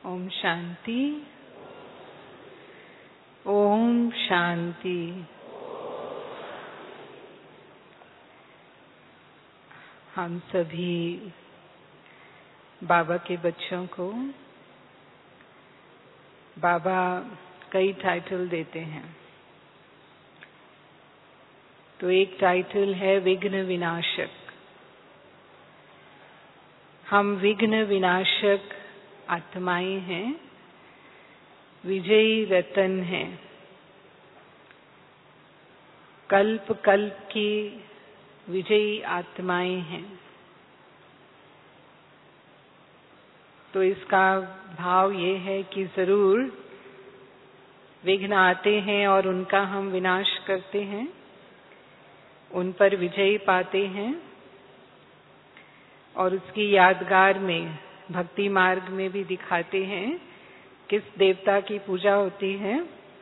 ओम शांति। ओम शांति। हम सभी बाबा के बच्चों को बाबा कई टाइटल देते हैं। तो एक टाइटल है विघ्न विनाशक। हम विघ्न विनाशक आत्माएं हैं, विजयी रतन हैं, कल्प कल्प की विजयी आत्माएं हैं। तो इसका भाव ये है कि जरूर विघ्न आते हैं और उनका हम विनाश करते हैं, उन पर विजय पाते हैं और उसकी यादगार में भक्ति मार्ग में भी दिखाते हैं किस देवता की पूजा होती है।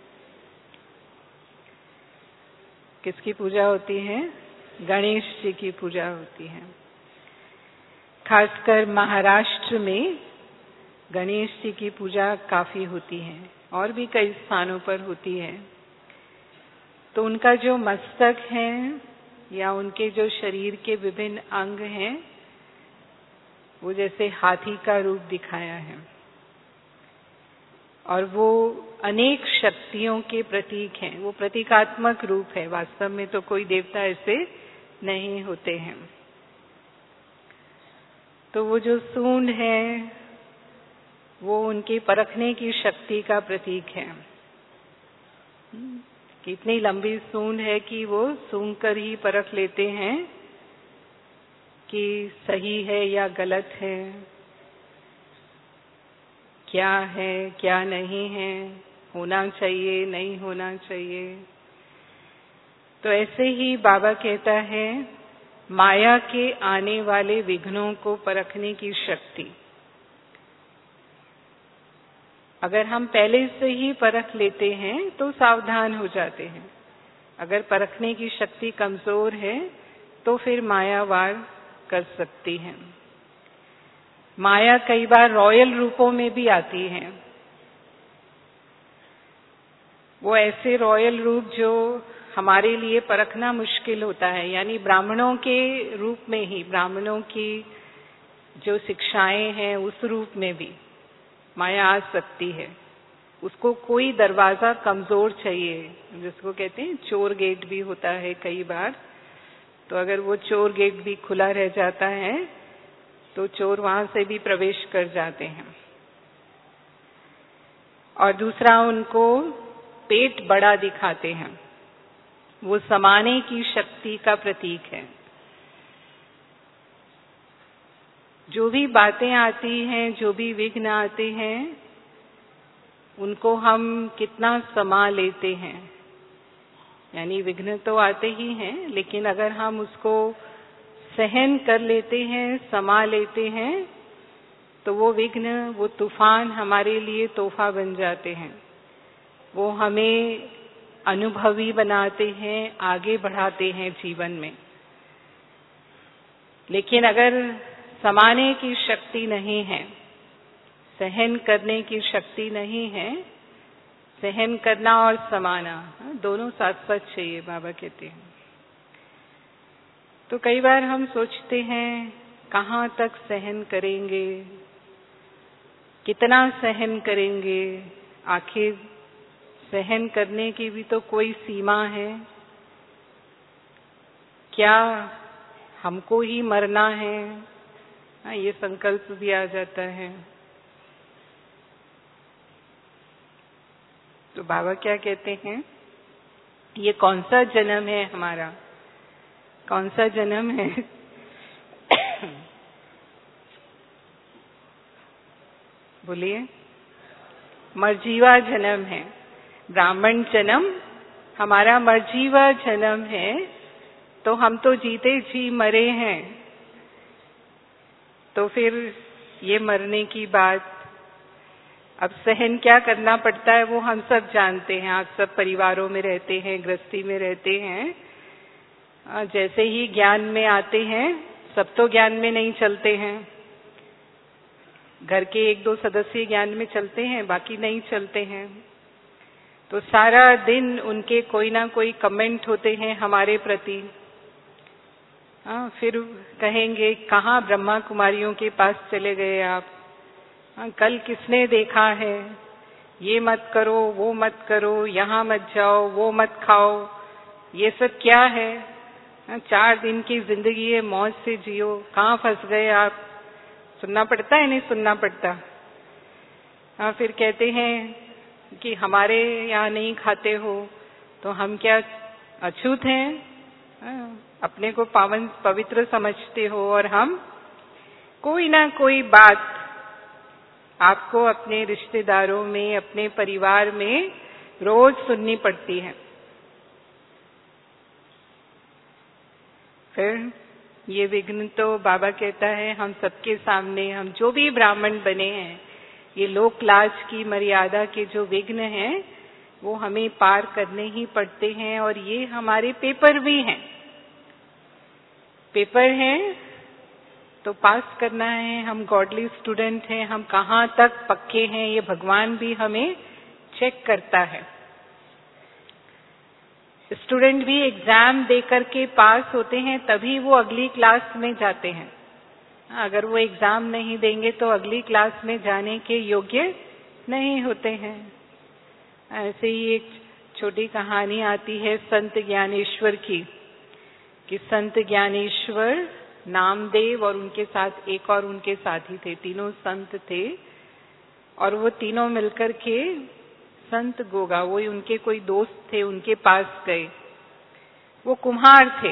किसकी पूजा होती है? गणेश जी की पूजा होती है। खासकर महाराष्ट्र में गणेश जी की पूजा काफी होती है और भी कई स्थानों पर होती है। तो उनका जो मस्तक है या उनके जो शरीर के विभिन्न अंग हैं वो जैसे हाथी का रूप दिखाया है और वो अनेक शक्तियों के प्रतीक हैं। वो प्रतीकात्मक रूप है, वास्तव में तो कोई देवता ऐसे नहीं होते हैं। तो वो जो सूंड है वो उनकी परखने की शक्ति का प्रतीक है। कितनी लंबी सूंड है कि वो सूंघ कर ही परख लेते हैं कि सही है या गलत है, क्या है क्या नहीं है, होना चाहिए नहीं होना चाहिए। तो ऐसे ही बाबा कहता है माया के आने वाले विघ्नों को परखने की शक्ति। अगर हम पहले से ही परख लेते हैं तो सावधान हो जाते हैं। अगर परखने की शक्ति कमजोर है तो फिर माया वार कर सकती है। माया कई बार रॉयल रूपों में भी आती है। वो ऐसे रॉयल रूप जो हमारे लिए परखना मुश्किल होता है, यानी ब्राह्मणों के रूप में ही, ब्राह्मणों की जो शिक्षाएं हैं उस रूप में भी माया आ सकती है। उसको कोई दरवाजा कमजोर चाहिए, जिसको कहते हैं चोर गेट भी होता है कई बार। तो अगर वो चोर गेट भी खुला रह जाता है तो चोर वहां से भी प्रवेश कर जाते हैं। और दूसरा, उनको पेट बड़ा दिखाते हैं, वो समाने की शक्ति का प्रतीक है। जो भी बातें आती हैं, जो भी विघ्न आते हैं, उनको हम कितना समा लेते हैं। यानी विघ्न तो आते ही हैं, लेकिन अगर हम उसको सहन कर लेते हैं, समा लेते हैं, तो वो विघ्न, वो तूफान हमारे लिए तोहफा बन जाते हैं। वो हमें अनुभवी बनाते हैं, आगे बढ़ाते हैं जीवन में। लेकिन अगर समाने की शक्ति नहीं है, सहन करने की शक्ति नहीं है, सहन करना और समाना दोनों साथ साथ चाहिए, बाबा कहते हैं। तो कई बार हम सोचते हैं कहाँ तक सहन करेंगे, कितना सहन करेंगे। आखिर सहन करने की भी तो कोई सीमा है। क्या हमको ही मरना है? ये संकल्प भी आ जाता है। तो बाबा क्या कहते हैं, ये कौन सा जन्म है हमारा? कौन सा जन्म है? बोलिए। मर्जीवा जन्म है। ब्राह्मण जन्म हमारा मर्जीवा जन्म है। तो हम तो जीते जी मरे हैं। तो फिर ये मरने की बात, अब सहन क्या करना पड़ता है वो हम सब जानते हैं। आप सब परिवारों में रहते हैं, गृहस्थी में रहते हैं। जैसे ही ज्ञान में आते हैं, सब तो ज्ञान में नहीं चलते हैं। घर के 1-2 सदस्य ज्ञान में चलते हैं, बाकी नहीं चलते हैं। तो सारा दिन उनके कोई ना कोई कमेंट होते हैं हमारे प्रति। फिर कहेंगे कहाँ ब्रह्मा कुमारियों के पास चले गए आप? कल किसने देखा है? ये मत करो, वो मत करो, यहाँ मत जाओ, वो मत खाओ, ये सब क्या है? 4 दिन की जिंदगी है, मौज से जियो, कहाँ फंस गए आप? सुनना पड़ता है नहीं सुनना पड़ता? फिर कहते हैं कि हमारे यहाँ नहीं खाते हो तो हम क्या अछूत हैं? अपने को पावन पवित्र समझते हो और हम कोई ना कोई बात आपको अपने रिश्तेदारों में, अपने परिवार में रोज सुननी पड़ती है। फिर ये विघ्न तो बाबा कहता है हम सबके सामने, हम जो भी ब्राह्मण बने हैं, ये लोक लाज की मर्यादा के जो विघ्न हैं वो हमें पार करने ही पड़ते हैं। और ये हमारे पेपर भी हैं, पेपर हैं तो पास करना है। हम गॉडली स्टूडेंट हैं, हम कहाँ तक पक्के हैं ये भगवान भी हमें चेक करता है। स्टूडेंट भी एग्जाम दे करके पास होते हैं तभी वो अगली क्लास में जाते हैं। अगर वो एग्जाम नहीं देंगे तो अगली क्लास में जाने के योग्य नहीं होते हैं। ऐसे ही एक छोटी कहानी आती है संत ज्ञानेश्वर की, कि संत ज्ञानेश्वर, नामदेव और उनके साथ एक और उनके साथी थे, तीनों संत थे। और वो तीनों मिलकर के संत गोगा, वो उनके कोई दोस्त थे, उनके पास गए। वो कुम्हार थे,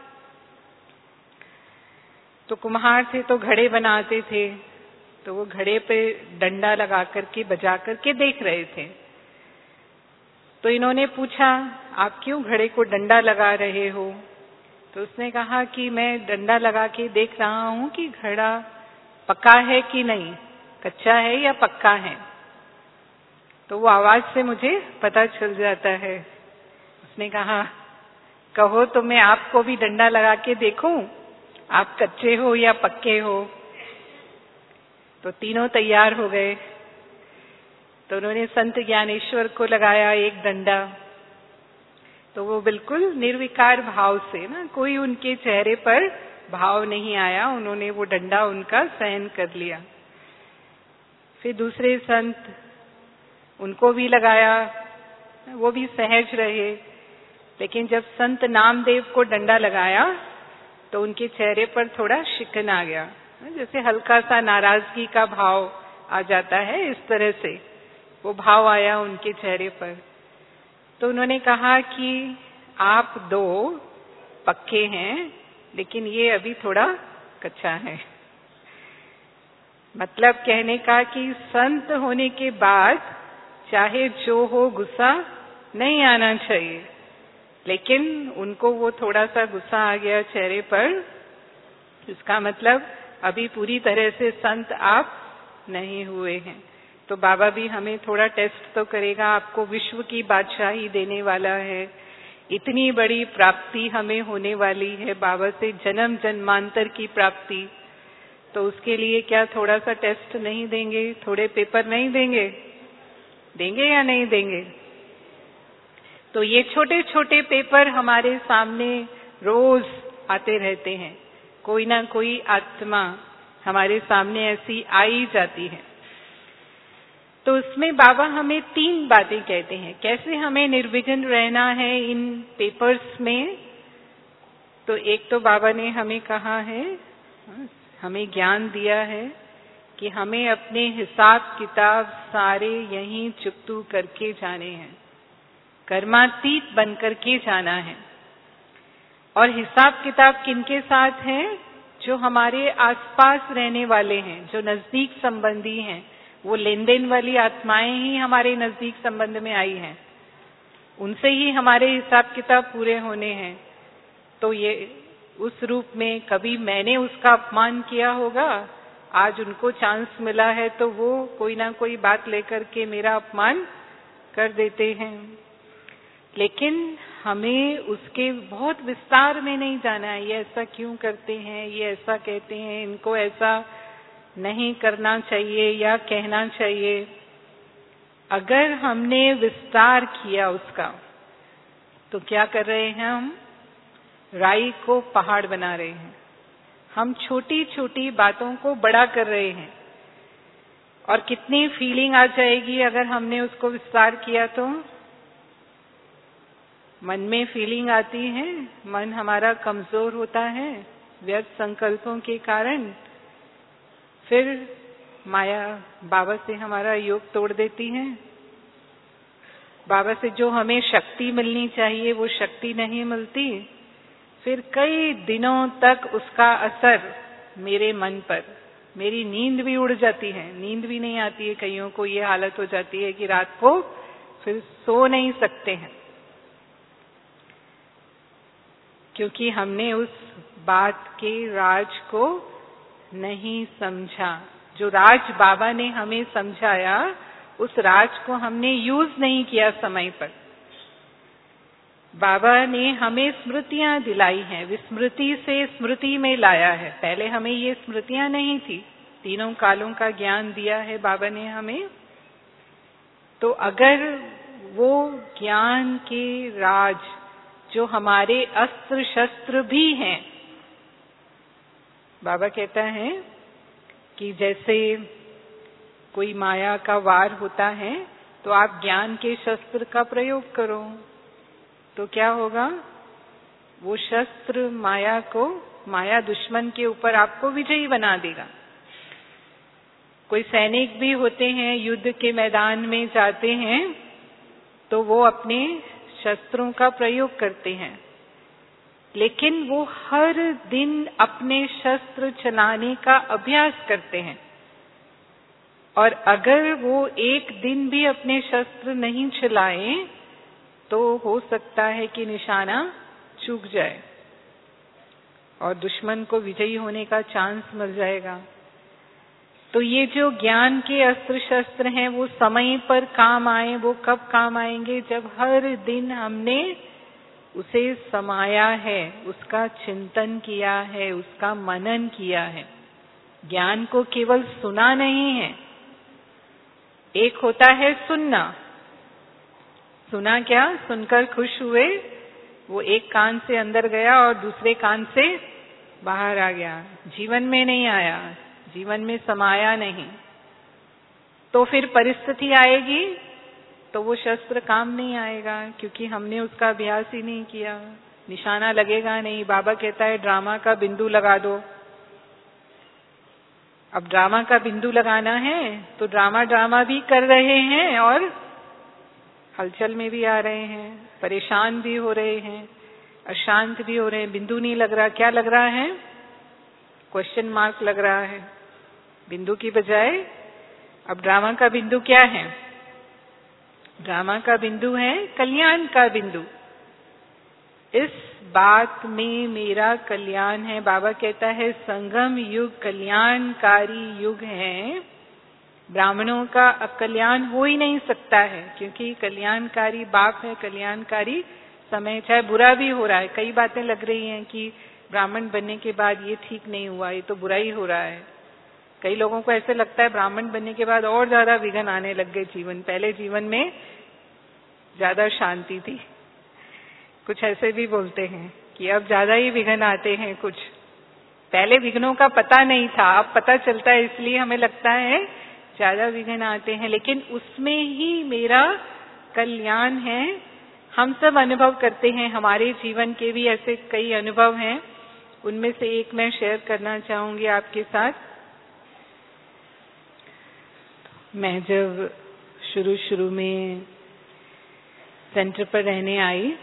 तो कुम्हार थे तो घड़े बनाते थे, तो वो घड़े पे डंडा लगा करके बजा करके देख रहे थे। तो इन्होंने पूछा आप क्यों घड़े को डंडा लगा रहे हो? तो उसने कहा कि मैं डंडा लगा के देख रहा हूं कि घड़ा पक्का है कि नहीं, कच्चा है या पक्का है। तो वो आवाज से मुझे पता चल जाता है। उसने कहा कहो तो मैं आपको भी डंडा लगा के देखूं, आप कच्चे हो या पक्के हो। तो तीनों तैयार हो गए। तो उन्होंने संत ज्ञानेश्वर को लगाया एक डंडा, तो वो बिल्कुल निर्विकार भाव से, ना कोई उनके चेहरे पर भाव नहीं आया, उन्होंने वो डंडा उनका सहन कर लिया। फिर दूसरे संत, उनको भी लगाया, वो भी सहज रहे। लेकिन जब संत नामदेव को डंडा लगाया तो उनके चेहरे पर थोड़ा शिकन आ गया, जैसे हल्का सा नाराजगी का भाव आ जाता है, इस तरह से वो भाव आया उनके चेहरे पर। तो उन्होंने कहा कि आप दो पक्के हैं लेकिन ये अभी थोड़ा कच्चा है। मतलब कहने का कि संत होने के बाद चाहे जो हो गुस्सा नहीं आना चाहिए, लेकिन उनको वो थोड़ा सा गुस्सा आ गया चेहरे पर, इसका मतलब अभी पूरी तरह से संत आप नहीं हुए हैं। तो बाबा भी हमें थोड़ा टेस्ट तो करेगा, आपको विश्व की बादशाही देने वाला है, इतनी बड़ी प्राप्ति हमें होने वाली है, बाबा से जन्म जन्मांतर की प्राप्ति, तो उसके लिए क्या थोड़ा सा टेस्ट नहीं देंगे, थोड़े पेपर नहीं देंगे? देंगे या नहीं देंगे? तो ये छोटे छोटे पेपर हमारे सामने रोज आते रहते हैं, कोई ना कोई आत्मा हमारे सामने ऐसी आई जाती है। तो उसमें बाबा हमें 3 बातें कहते हैं, कैसे हमें निर्विघ्न रहना है इन पेपर्स में। तो एक तो बाबा ने हमें कहा है, हमें ज्ञान दिया है कि हमें अपने हिसाब किताब सारे यहीं चुकतू करके जाने हैं, कर्मातीत बन करके जाना है। और हिसाब किताब किनके साथ है? जो हमारे आसपास रहने वाले हैं, जो नजदीक संबंधी हैं, वो लेन देन वाली आत्माएं ही हमारे नजदीक संबंध में आई हैं, उनसे ही हमारे हिसाब किताब पूरे होने हैं। तो ये उस रूप में कभी मैंने उसका अपमान किया होगा, आज उनको चांस मिला है तो वो कोई ना कोई बात लेकर के मेरा अपमान कर देते हैं। लेकिन हमें उसके बहुत विस्तार में नहीं जाना है, ये ऐसा क्यों करते हैं, ये ऐसा कहते हैं, इनको ऐसा नहीं करना चाहिए या कहना चाहिए, अगर हमने विस्तार किया उसका, तो क्या कर रहे हैं हम? राई को पहाड़ बना रहे हैं। हम छोटी छोटी बातों को बड़ा कर रहे हैं। और कितनी फीलिंग आ जाएगी अगर हमने उसको विस्तार किया तो? मन में फीलिंग आती है, मन हमारा कमजोर होता है व्यर्थ संकल्पों के कारण। फिर माया बाबा से हमारा योग तोड़ देती है। बाबा से जो हमें शक्ति मिलनी चाहिए वो शक्ति नहीं मिलती। फिर कई दिनों तक उसका असर मेरे मन पर, मेरी नींद भी उड़ जाती है, नींद भी नहीं आती है। कईयों को ये हालत हो जाती है कि रात को फिर सो नहीं सकते हैं, क्योंकि हमने उस बात के राज को नहीं समझा। जो राज बाबा ने हमें समझाया, उस राज को हमने यूज नहीं किया समय पर। बाबा ने हमें स्मृतियां दिलाई हैं, विस्मृति से स्मृति में लाया है। पहले हमें ये स्मृतियां नहीं थी। तीनों कालों का ज्ञान दिया है बाबा ने हमें। तो अगर वो ज्ञान के राज जो हमारे अस्त्र शस्त्र भी हैं, बाबा कहता है कि जैसे कोई माया का वार होता है तो आप ज्ञान के शस्त्र का प्रयोग करो, तो क्या होगा? वो शस्त्र माया को, माया दुश्मन के ऊपर आपको विजयी बना देगा। कोई सैनिक भी होते हैं, युद्ध के मैदान में जाते हैं तो वो अपने शस्त्रों का प्रयोग करते हैं, लेकिन वो हर दिन अपने शस्त्र चलाने का अभ्यास करते हैं। और अगर वो एक दिन भी अपने शस्त्र नहीं चलाए तो हो सकता है कि निशाना चूक जाए और दुश्मन को विजयी होने का चांस मिल जाएगा। तो ये जो ज्ञान के अस्त्र शस्त्र हैं वो समय पर काम आए। वो कब काम आएंगे? जब हर दिन हमने उसे समाया है, उसका चिंतन किया है, उसका मनन किया है। ज्ञान को केवल सुना नहीं है। एक होता है सुनना, सुना क्या? सुनकर खुश हुए, वो एक कान से अंदर गया और दूसरे कान से बाहर आ गया, जीवन में नहीं आया, जीवन में समाया नहीं। तो फिर परिस्थिति आएगी तो वो शस्त्र काम नहीं आएगा, क्योंकि हमने उसका अभ्यास ही नहीं किया। निशाना लगेगा नहीं। बाबा कहता है ड्रामा का बिंदु लगा दो। अब ड्रामा का बिंदु लगाना है तो ड्रामा भी कर रहे हैं और हलचल में भी आ रहे हैं, परेशान भी हो रहे हैं, अशांत भी हो रहे हैं। बिंदु नहीं लग रहा। क्या लग रहा है? क्वेश्चन मार्क लग रहा है बिंदु की बजाय। अब ड्रामा का बिंदु क्या है? ड्रामा का बिंदु है कल्याण का बिंदु। इस बात में मेरा कल्याण है। बाबा कहता है संगम युग कल्याणकारी युग है। ब्राह्मणों का अकल्याण हो ही नहीं सकता है, क्योंकि कल्याणकारी बाप है, कल्याणकारी समय। चाहे बुरा भी हो रहा है, कई बातें लग रही हैं कि ब्राह्मण बनने के बाद ये ठीक नहीं हुआ, ये तो बुरा ही हो रहा है। कई लोगों को ऐसे लगता है ब्राह्मण बनने के बाद और ज्यादा विघ्न आने लग गए जीवन। पहले जीवन में ज्यादा शांति थी। कुछ ऐसे भी बोलते हैं कि अब ज्यादा ही विघ्न आते हैं। कुछ पहले विघ्नों का पता नहीं था, अब पता चलता है, इसलिए हमें लगता है ज्यादा विघ्न आते हैं। लेकिन उसमें ही मेरा कल्याण है। हम सब अनुभव करते हैं, हमारे जीवन के भी ऐसे कई अनुभव हैं। उनमें से एक मैं शेयर करना चाहूंगी आपके साथ। मैं जब शुरू में सेंटर पर रहने आई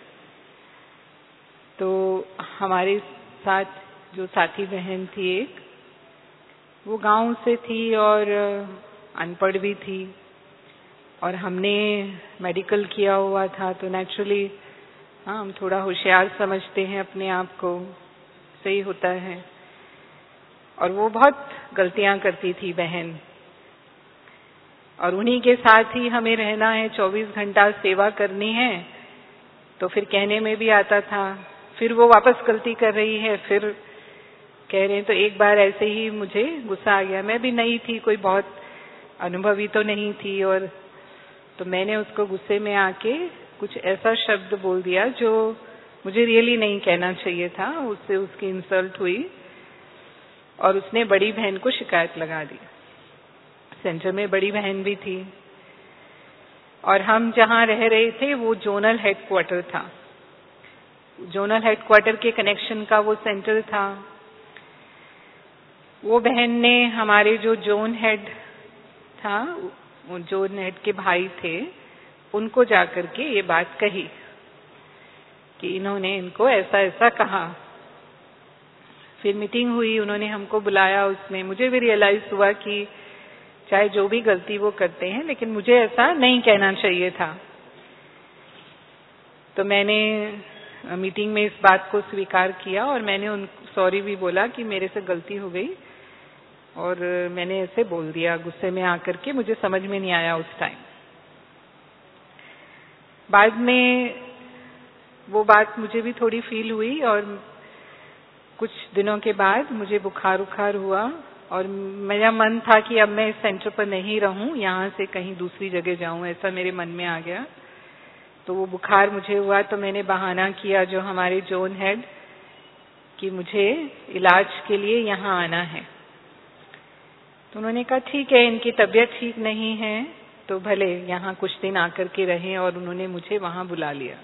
तो हमारे साथ जो साथी बहन थी एक, वो गांव से थी और अनपढ़ भी थी, और हमने मेडिकल किया हुआ था, तो नेचुरली हम थोड़ा होशियार समझते हैं अपने आप को, सही होता है। और वो बहुत गलतियां करती थी बहन, और उन्हीं के साथ ही हमें रहना है, 24 घंटा सेवा करनी है। तो फिर कहने में भी आता था, फिर वो वापस गलती कर रही है, फिर कह रहे हैं। तो एक बार ऐसे ही मुझे गुस्सा आ गया, मैं भी नई थी, कोई बहुत अनुभवी तो नहीं थी, और तो मैंने उसको गुस्से में आके कुछ ऐसा शब्द बोल दिया जो मुझे रियली नहीं कहना चाहिए था। उससे उसकी इंसल्ट हुई और उसने बड़ी बहन को शिकायत लगा दी। सेंटर में बड़ी बहन भी थी और हम जहाँ रह रहे थे वो जोनल हेडक्वार्टर था। जोनल हेडक्वार्टर के कनेक्शन का वो सेंटर था। वो बहन ने हमारे जो जोन हेड था, वो जोन हेड के भाई थे, उनको जाकर के ये बात कही कि इन्होंने इनको ऐसा ऐसा कहा। फिर मीटिंग हुई, उन्होंने हमको बुलाया। उसमें मुझे भी रियलाइज हुआ कि चाहे जो भी गलती वो करते हैं, लेकिन मुझे ऐसा नहीं कहना चाहिए था। तो मैंने मीटिंग में इस बात को स्वीकार किया और मैंने उनको सॉरी भी बोला कि मेरे से गलती हो गई, और मैंने ऐसे बोल दिया गुस्से में आकर के, मुझे समझ में नहीं आया उस टाइम। बाद में वो बात मुझे भी थोड़ी फील हुई और कुछ दिनों के बाद मुझे बुखार हुआ और मेरा मन था कि अब मैं इस सेंटर पर नहीं रहूं, यहाँ से कहीं दूसरी जगह जाऊं, ऐसा मेरे मन में आ गया। तो वो बुखार मुझे हुआ तो मैंने बहाना किया जो हमारे जोन हेड कि मुझे इलाज के लिए यहाँ आना है। तो उन्होंने कहा ठीक है, इनकी तबीयत ठीक नहीं है तो भले यहाँ कुछ दिन आकर के रहें, और उन्होंने मुझे वहाँ बुला लिया।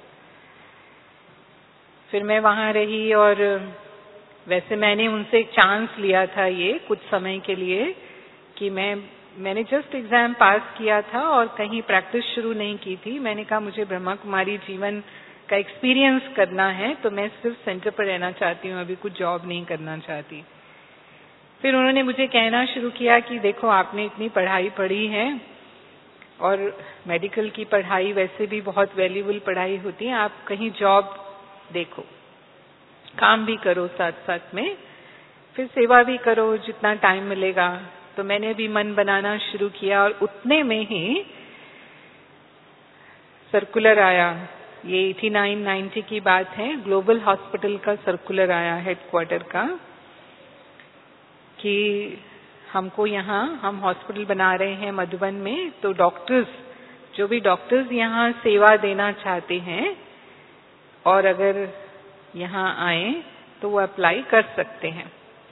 फिर मैं वहाँ रही और वैसे मैंने उनसे एक चांस लिया था ये कुछ समय के लिए कि मैंने जस्ट एग्जाम पास किया था और कहीं प्रैक्टिस शुरू नहीं की थी। मैंने कहा मुझे ब्रह्मा कुमारी जीवन का एक्सपीरियंस करना है, तो मैं सिर्फ सेंटर पर रहना चाहती हूँ, अभी कुछ जॉब नहीं करना चाहती। फिर उन्होंने मुझे कहना शुरू किया कि देखो आपने इतनी पढ़ाई पढ़ी है और मेडिकल की पढ़ाई वैसे भी बहुत वैल्यूएबल पढ़ाई होती है, आप कहीं जॉब देखो, काम भी करो साथ साथ में, फिर सेवा भी करो जितना टाइम मिलेगा। तो मैंने भी मन बनाना शुरू किया और उतने में ही सर्कुलर आया। ये 89-90 की बात है। ग्लोबल हॉस्पिटल का सर्कुलर आया हेडक्वार्टर का कि हमको यहाँ हम हॉस्पिटल बना रहे हैं मधुबन में, तो डॉक्टर्स जो भी डॉक्टर्स यहाँ सेवा देना चाहते हैं और अगर यहाँ आए तो वो अप्लाई कर सकते हैं।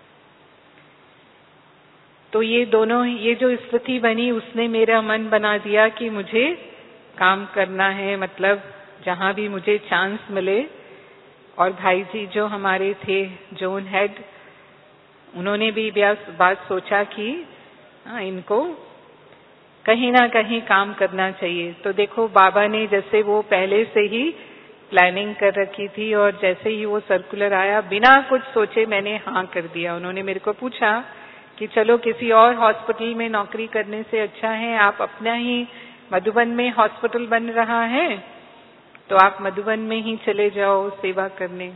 तो ये जो स्थिति बनी उसने मेरा मन बना दिया कि मुझे काम करना है, मतलब जहाँ भी मुझे चांस मिले। और भाई जी जो हमारे थे जोन हेड, उन्होंने भी बात सोचा कि इनको कहीं ना कहीं काम करना चाहिए। तो देखो बाबा ने जैसे वो पहले से ही प्लानिंग कर रखी थी और जैसे ही वो सर्कुलर आया बिना कुछ सोचे मैंने हाँ कर दिया। उन्होंने मेरे को पूछा कि चलो किसी और हॉस्पिटल में नौकरी करने से अच्छा है आप अपना ही मधुबन में हॉस्पिटल बन रहा है तो आप मधुबन में ही चले जाओ सेवा करने।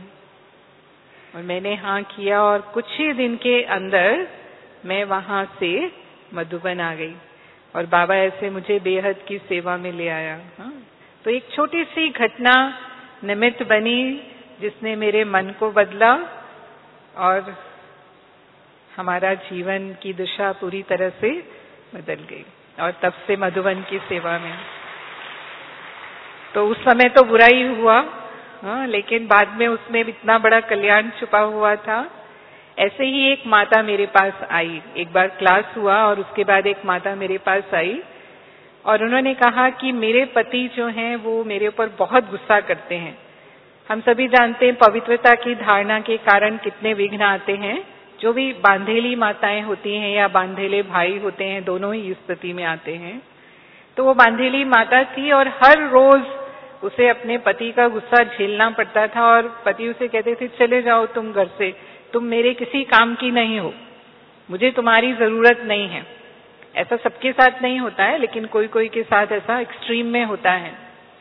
और मैंने हाँ किया और कुछ ही दिन के अंदर मैं वहां से मधुबन आ गई और बाबा ऐसे मुझे बेहद की सेवा में ले आया। हाँ? तो एक छोटी सी घटना निमित्त बनी जिसने मेरे मन को बदला और हमारा जीवन की दिशा पूरी तरह से बदल गई। और तब से मधुबन की सेवा में। तो उस समय तो बुरा ही हुआ, हाँ, लेकिन बाद में उसमें इतना बड़ा कल्याण छुपा हुआ था। ऐसे ही एक माता मेरे पास आई, एक बार क्लास हुआ और उसके बाद एक माता मेरे पास आई और उन्होंने कहा कि मेरे पति जो हैं वो मेरे ऊपर बहुत गुस्सा करते हैं। हम सभी जानते हैं पवित्रता की धारणा के कारण कितने विघ्न आते हैं। जो भी बांधेली माताएं होती हैं या बांधेले भाई होते हैं, दोनों ही स्थिति में आते हैं। तो वो बांधेली माता थी और हर रोज उसे अपने पति का गुस्सा झेलना पड़ता था और पति उसे कहते थे चले जाओ तुम घर से, तुम मेरे किसी काम की नहीं हो, मुझे तुम्हारी जरूरत नहीं है। ऐसा सबके साथ नहीं होता है, लेकिन कोई कोई के साथ ऐसा एक्सट्रीम में होता है।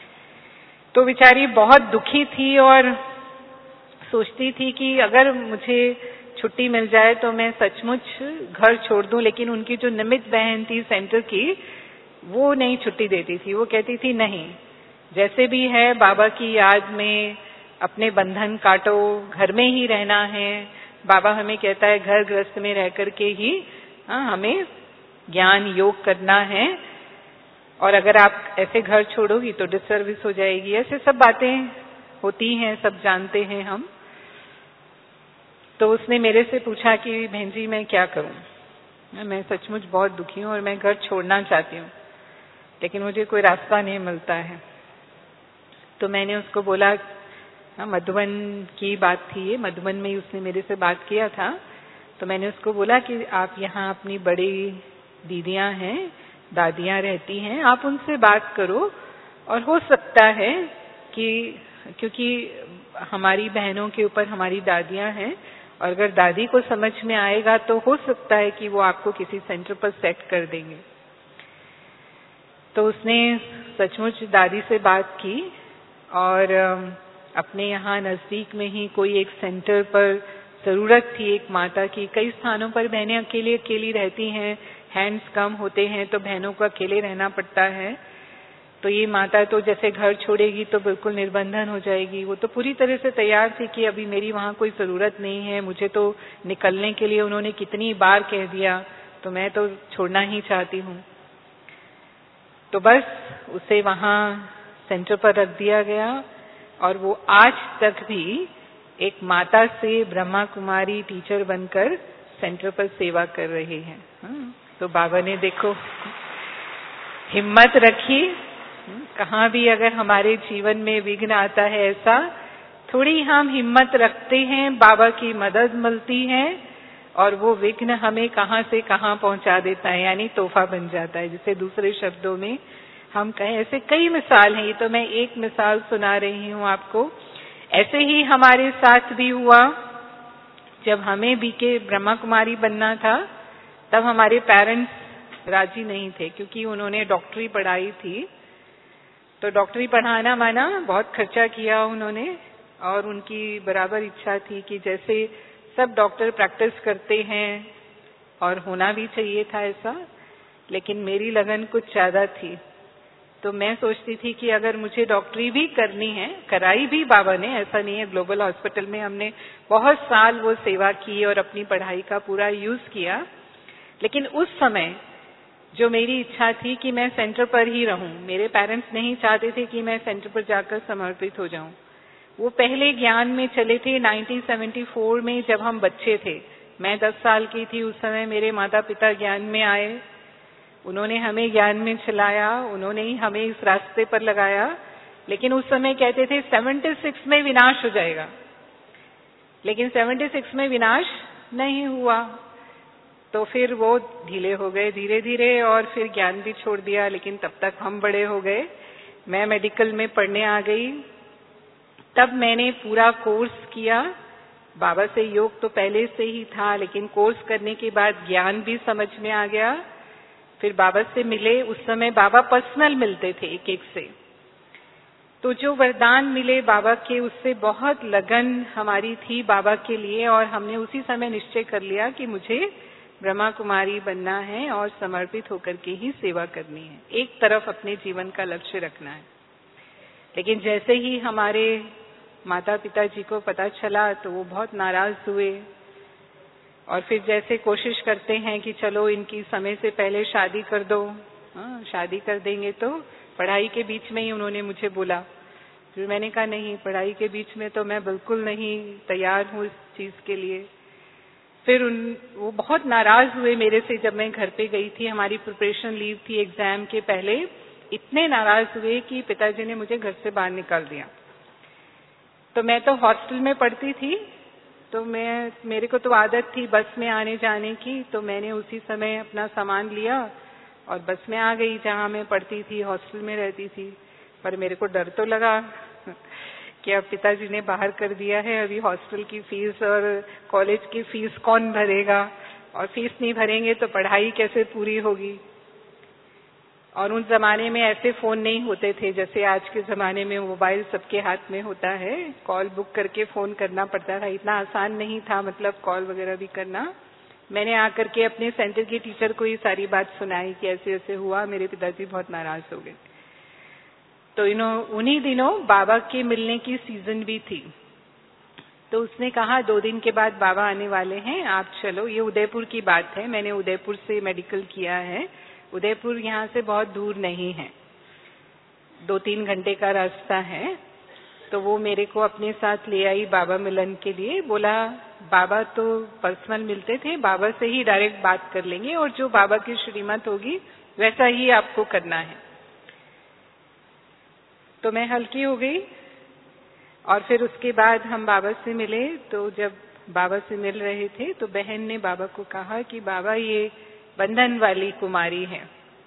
तो बेचारी बहुत दुखी थी और सोचती थी कि अगर मुझे छुट्टी मिल जाए तो मैं सचमुच घर छोड़ दूं। लेकिन उनकी जो निमित्त बहन थी सेंटर की, वो नहीं छुट्टी देती थी। वो कहती थी नहीं, जैसे भी है बाबा की याद में अपने बंधन काटो, घर में ही रहना है, बाबा हमें कहता है घर गृहस्थ में रह करके ही हमें ज्ञान योग करना है, और अगर आप ऐसे घर छोड़ोगी तो डिसर्विस हो जाएगी। ऐसे सब बातें होती हैं, सब जानते हैं हम। तो उसने मेरे से पूछा कि बहन जी मैं क्या करूं, मैं सचमुच बहुत दुखी हूं और मैं घर छोड़ना चाहती हूँ, लेकिन मुझे कोई रास्ता नहीं मिलता है। तो मैंने उसको बोला, मधुबन की बात थी ये, मधुबन में ही उसने मेरे से बात किया था। तो मैंने उसको बोला कि आप यहाँ अपनी बड़ी दीदियां हैं, दादियां रहती हैं, आप उनसे बात करो, और हो सकता है कि क्योंकि हमारी बहनों के ऊपर हमारी दादियां हैं, और अगर दादी को समझ में आएगा तो हो सकता है कि वो आपको किसी सेंटर पर सेट कर देंगे। तो उसने सचमुच दादी से बात की, और अपने यहाँ नजदीक में ही कोई एक सेंटर पर जरूरत थी एक माता की। कई स्थानों पर बहनें अकेली अकेली रहती हैं, हैंड्स कम होते हैं तो बहनों को अकेले रहना पड़ता है। तो ये माता तो जैसे घर छोड़ेगी तो बिल्कुल निर्बंधन हो जाएगी। वो तो पूरी तरह से तैयार थी कि अभी मेरी वहाँ कोई जरूरत नहीं है, मुझे तो निकलने के लिए उन्होंने कितनी बार कह दिया, तो मैं तो छोड़ना ही चाहती हूँ। तो बस उसे वहाँ सेंटर पर रख दिया गया, और वो आज तक भी एक माता से ब्रह्मा कुमारी टीचर बनकर सेंटर पर सेवा कर रहे हैं। तो बाबा ने देखो हिम्मत रखी। कहाँ भी अगर हमारे जीवन में विघ्न आता है, ऐसा थोड़ी हम हिम्मत रखते हैं, बाबा की मदद मिलती है, और वो विघ्न हमें कहाँ से कहाँ पहुंचा देता है, यानी तोहफा बन जाता है। जिसे दूसरे शब्दों में हम कहें, ऐसे कई मिसाल हैं। ये तो मैं एक मिसाल सुना रही हूँ आपको। ऐसे ही हमारे साथ भी हुआ, जब हमें बीके ब्रह्मा कुमारी बनना था, तब हमारे पेरेंट्स राजी नहीं थे, क्योंकि उन्होंने डॉक्टरी पढ़ाई थी। तो डॉक्टरी पढ़ाना माना बहुत खर्चा किया उन्होंने, और उनकी बराबर इच्छा थी कि जैसे सब डॉक्टर प्रैक्टिस करते हैं, और होना भी चाहिए था ऐसा, लेकिन मेरी लगन कुछ ज्यादा थी। तो मैं सोचती थी कि अगर मुझे डॉक्टरी भी करनी है, कराई भी बाबा ने, ऐसा नहीं है, ग्लोबल हॉस्पिटल में हमने बहुत साल वो सेवा की और अपनी पढ़ाई का पूरा यूज किया, लेकिन उस समय जो मेरी इच्छा थी कि मैं सेंटर पर ही रहूं, मेरे पेरेंट्स नहीं चाहते थे कि मैं सेंटर पर जाकर समर्पित हो जाऊं। वो पहले ज्ञान में चले थे 1974 में, जब हम बच्चे थे। मैं 10 साल की थी उस समय, मेरे माता पिता ज्ञान में आए, उन्होंने हमें ज्ञान में चलाया, उन्होंने ही हमें इस रास्ते पर लगाया। लेकिन उस समय कहते थे 76 में विनाश हो जाएगा, लेकिन 76 में विनाश नहीं हुआ। तो फिर वो ढीले हो गए धीरे धीरे, और फिर ज्ञान भी छोड़ दिया। लेकिन तब तक हम बड़े हो गए, मैं मेडिकल में पढ़ने आ गई। तब मैंने पूरा कोर्स किया। बाबा से योग तो पहले से ही था, लेकिन कोर्स करने के बाद ज्ञान भी समझ में आ गया। फिर बाबा से मिले, उस समय बाबा पर्सनल मिलते थे एक एक से। तो जो वरदान मिले बाबा के, उससे बहुत लगन हमारी थी बाबा के लिए, और हमने उसी समय निश्चय कर लिया कि मुझे ब्रह्मा कुमारी बनना है और समर्पित होकर के ही सेवा करनी है। एक तरफ अपने जीवन का लक्ष्य रखना है। लेकिन जैसे ही हमारे माता पिता जी को पता चला तो वो बहुत नाराज हुए, और फिर जैसे कोशिश करते हैं कि चलो इनकी समय से पहले शादी कर दो, शादी कर देंगे। तो पढ़ाई के बीच में ही उन्होंने मुझे बोला। फिर मैंने कहा नहीं, पढ़ाई के बीच में तो मैं बिल्कुल नहीं तैयार हूँ इस चीज के लिए। फिर वो बहुत नाराज हुए मेरे से। जब मैं घर पे गई थी, हमारी प्रिपरेशन लीव थी एग्जाम के पहले, इतने नाराज हुए कि पिताजी ने मुझे घर से बाहर निकाल दिया। तो मैं तो हॉस्टल में पढ़ती थी, तो मेरे को तो आदत थी बस में आने जाने की। तो मैंने उसी समय अपना सामान लिया और बस में आ गई जहाँ मैं पढ़ती थी, हॉस्टल में रहती थी। पर मेरे को डर तो लगा कि अब पिताजी ने बाहर कर दिया है, अभी हॉस्टल की फीस और कॉलेज की फीस कौन भरेगा, और फीस नहीं भरेंगे तो पढ़ाई कैसे पूरी होगी। और उन जमाने में ऐसे फोन नहीं होते थे जैसे आज के जमाने में मोबाइल सबके हाथ में होता है। कॉल बुक करके फोन करना पड़ता था, इतना आसान नहीं था मतलब कॉल वगैरह भी करना। मैंने आकर के अपने सेंटर की टीचर को ये सारी बात सुनाई कि ऐसे ऐसे हुआ, मेरे पिताजी बहुत नाराज हो गए। तो उन्हीं दिनों बाबा के मिलने की सीजन भी थी। तो उसने कहा 2 दिन के बाद बाबा आने वाले हैं, आप चलो। ये उदयपुर की बात है, मैंने उदयपुर से मेडिकल किया है। उदयपुर यहाँ से बहुत दूर नहीं है, 2-3 घंटे का रास्ता है। तो वो मेरे को अपने साथ ले आई बाबा मिलन के लिए। बोला बाबा तो पर्सनल मिलते थे, बाबा से ही डायरेक्ट बात कर लेंगे और जो बाबा की श्रीमत होगी वैसा ही आपको करना है। तो मैं हल्की हो गई और फिर उसके बाद हम बाबा से मिले। तो जब बाबा से मिल रहे थे तो बहन ने बाबा को कहा कि बाबा ये बंधन वाली कुमारी है।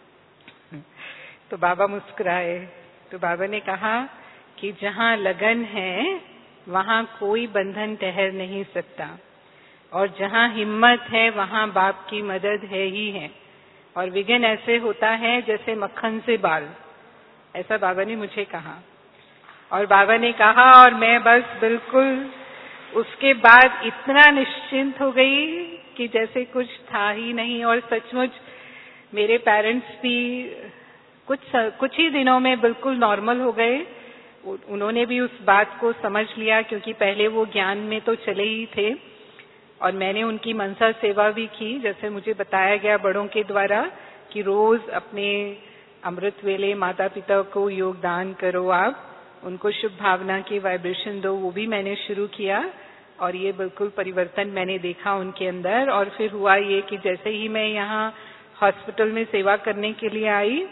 तो बाबा मुस्कुराए। तो बाबा ने कहा कि जहाँ लगन है वहाँ कोई बंधन ठहर नहीं सकता, और जहाँ हिम्मत है वहाँ बाप की मदद है ही है। और विघ्न ऐसे होता है जैसे मक्खन से बाल, ऐसा बाबा ने मुझे कहा। और बाबा ने कहा और मैं बस बिल्कुल उसके बाद इतना निश्चिंत हो गई कि जैसे कुछ था ही नहीं। और सचमुच मेरे पेरेंट्स भी कुछ ही दिनों में बिल्कुल नॉर्मल हो गए। उन्होंने भी उस बात को समझ लिया, क्योंकि पहले वो ज्ञान में तो चले ही थे और मैंने उनकी मनसा सेवा भी की। जैसे मुझे बताया गया बड़ों के द्वारा कि रोज अपने अमृत वेले माता पिता को योगदान करो, आप उनको शुभ भावना की वाइब्रेशन दो, वो भी मैंने शुरू किया। और ये बिल्कुल परिवर्तन मैंने देखा उनके अंदर। और फिर हुआ ये कि जैसे ही मैं यहाँ हॉस्पिटल में सेवा करने के लिए आई,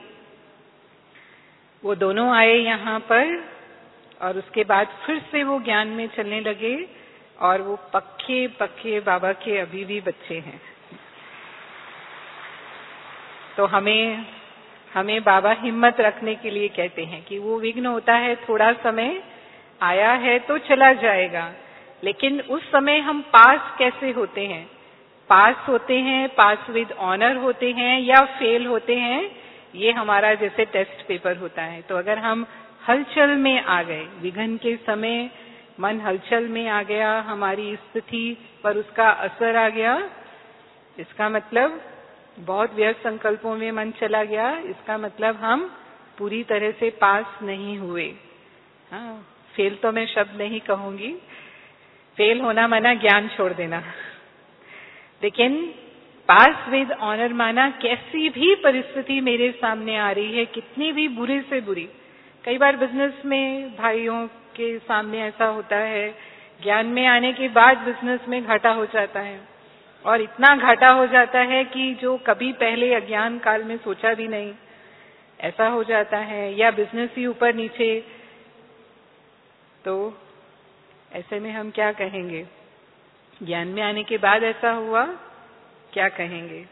वो दोनों आए यहाँ पर और उसके बाद फिर से वो ज्ञान में चलने लगे और वो पक्के पक्के बाबा के अभी भी बच्चे हैं। तो हमें बाबा हिम्मत रखने के लिए कहते हैं कि वो विघ्न होता है, थोड़ा समय आया है तो चला जाएगा, लेकिन उस समय हम पास कैसे होते हैं? पास होते हैं, पास विद ऑनर होते हैं या फेल होते हैं, ये हमारा जैसे टेस्ट पेपर होता है। तो अगर हम हलचल में आ गए, विघ्न के समय मन हलचल में आ गया, हमारी स्थिति पर उसका असर आ गया, इसका मतलब बहुत व्यर्थ संकल्पों में मन चला गया, इसका मतलब हम पूरी तरह से पास नहीं हुए। हाँ, फेल तो मैं शब्द नहीं कहूंगी, फेल होना माना ज्ञान छोड़ देना, लेकिन पास विद ऑनर माना कैसी भी परिस्थिति मेरे सामने आ रही है, कितनी भी बुरे से बुरी। कई बार बिजनेस में भाइयों के सामने ऐसा होता है, ज्ञान में आने के बाद बिजनेस में घाटा हो जाता है और इतना घाटा हो जाता है कि जो कभी पहले अज्ञान काल में सोचा भी नहीं, ऐसा हो जाता है। या बिजनेस ही ऊपर नीचे, तो ऐसे में हम क्या कहेंगे? ज्ञान में आने के बाद ऐसा हुआ, क्या कहेंगे?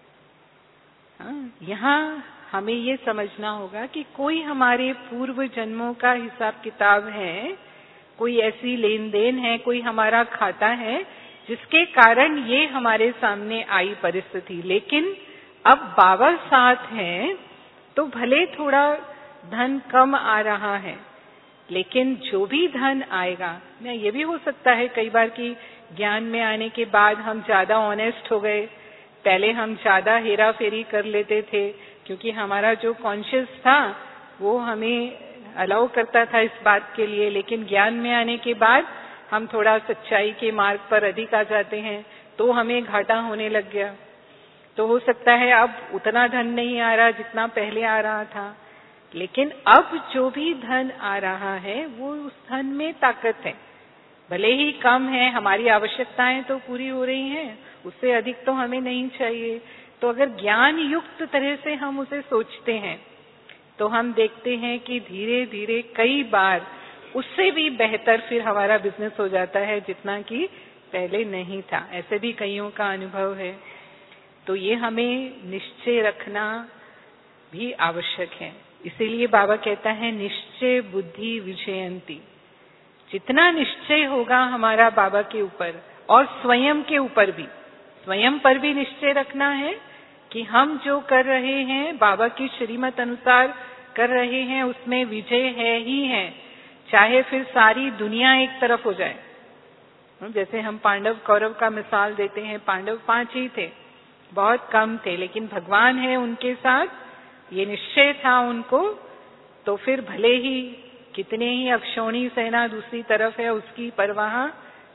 हाँ, यहाँ हमें ये समझना होगा कि कोई हमारे पूर्व जन्मों का हिसाब किताब है, कोई ऐसी लेन देन है, कोई हमारा खाता है जिसके कारण ये हमारे सामने आई परिस्थिति। लेकिन अब बाबा साथ हैं तो भले थोड़ा धन कम आ रहा है, लेकिन जो भी धन आएगा, ना ये भी हो सकता है कई बार कि ज्ञान में आने के बाद हम ज्यादा ऑनेस्ट हो गए, पहले हम ज्यादा हेरा फेरी कर लेते थे क्योंकि हमारा जो कॉन्शियस था वो हमें अलाउ करता था इस बात के लिए, लेकिन ज्ञान में आने के बाद हम थोड़ा सच्चाई के मार्ग पर अधिक आ जाते हैं तो हमें घाटा होने लग गया। तो हो सकता है अब उतना धन नहीं आ रहा जितना पहले आ रहा था, लेकिन अब जो भी धन आ रहा है वो उस धन में ताकत है, भले ही कम है, हमारी आवश्यकताएं तो पूरी हो रही हैं, उससे अधिक तो हमें नहीं चाहिए। तो अगर ज्ञान युक्त तरह से हम उसे सोचते हैं तो हम देखते हैं कि धीरे धीरे कई बार उससे भी बेहतर फिर हमारा बिजनेस हो जाता है जितना कि पहले नहीं था। ऐसे भी कईयों का अनुभव है। तो ये हमें निश्चय रखना भी आवश्यक है। इसीलिए बाबा कहता है निश्चय बुद्धि विजयंती। जितना निश्चय होगा हमारा बाबा के ऊपर और स्वयं के ऊपर भी, स्वयं पर भी निश्चय रखना है कि हम जो कर रहे हैं बाबा की श्रीमत अनुसार कर रहे हैं, उसमें विजय है ही है, चाहे फिर सारी दुनिया एक तरफ हो जाए। जैसे हम पांडव कौरव का मिसाल देते हैं, पांडव 5 ही थे, बहुत कम थे, लेकिन भगवान है उनके साथ, ये निश्चय था उनको। तो फिर भले ही कितने ही अक्षौणी सेना दूसरी तरफ है उसकी परवाह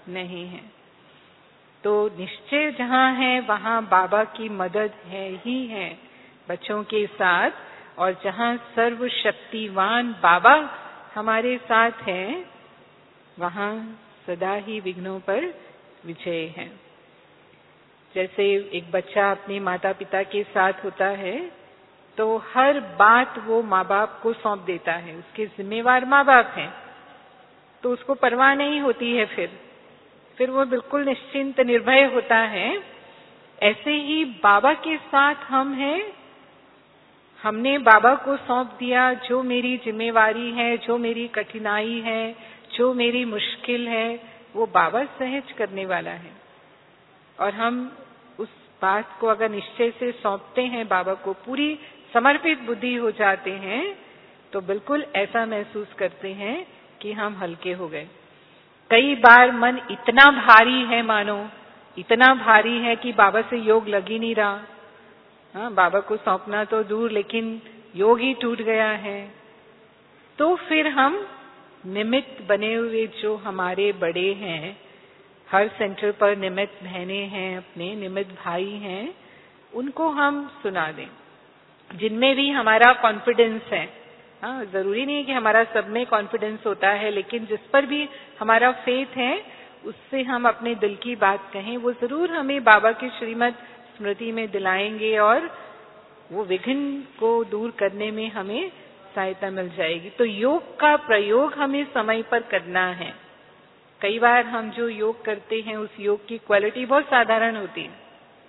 नहीं है। तो निश्चय जहाँ है वहाँ बाबा की मदद है ही है बच्चों के साथ, और जहाँ सर्वशक्तिवान बाबा हमारे साथ है वहाँ सदा ही विघ्नों पर विजय है। जैसे एक बच्चा अपने माता पिता के साथ होता है तो हर बात वो माँ बाप को सौंप देता है, उसके जिम्मेवार माँ बाप हैं, तो उसको परवाह नहीं होती है, फिर वो बिल्कुल निश्चिंत निर्भय होता है। ऐसे ही बाबा के साथ हम हैं, हमने बाबा को सौंप दिया जो मेरी जिम्मेवारी है, जो मेरी कठिनाई है, जो मेरी मुश्किल है, वो बाबा सहज करने वाला है। और हम उस बात को अगर निश्चय से सौंपते हैं बाबा को, पूरी समर्पित बुद्धि हो जाते हैं, तो बिल्कुल ऐसा महसूस करते हैं कि हम हल्के हो गए। कई बार मन इतना भारी है, मानो इतना भारी है कि बाबा से योग लग ही नहीं रहा। हाँ, बाबा को सौंपना तो दूर, लेकिन योग ही टूट गया है। तो फिर हम निमित्त बने हुए जो हमारे बड़े हैं, हर सेंटर पर निमित्त बहने हैं, अपने निमित्त भाई हैं, उनको हम सुना दें, जिनमें भी हमारा कॉन्फिडेंस है। हाँ, जरूरी नहीं है कि हमारा सब में कॉन्फिडेंस होता है, लेकिन जिस पर भी हमारा फेथ है उससे हम अपने दिल की बात कहें, वो जरूर हमें बाबा की श्रीमत स्मृति में दिलाएंगे और वो विघ्न को दूर करने में हमें सहायता मिल जाएगी। तो योग का प्रयोग हमें समय पर करना है। कई बार हम जो योग करते हैं उस योग की क्वालिटी बहुत साधारण होती है।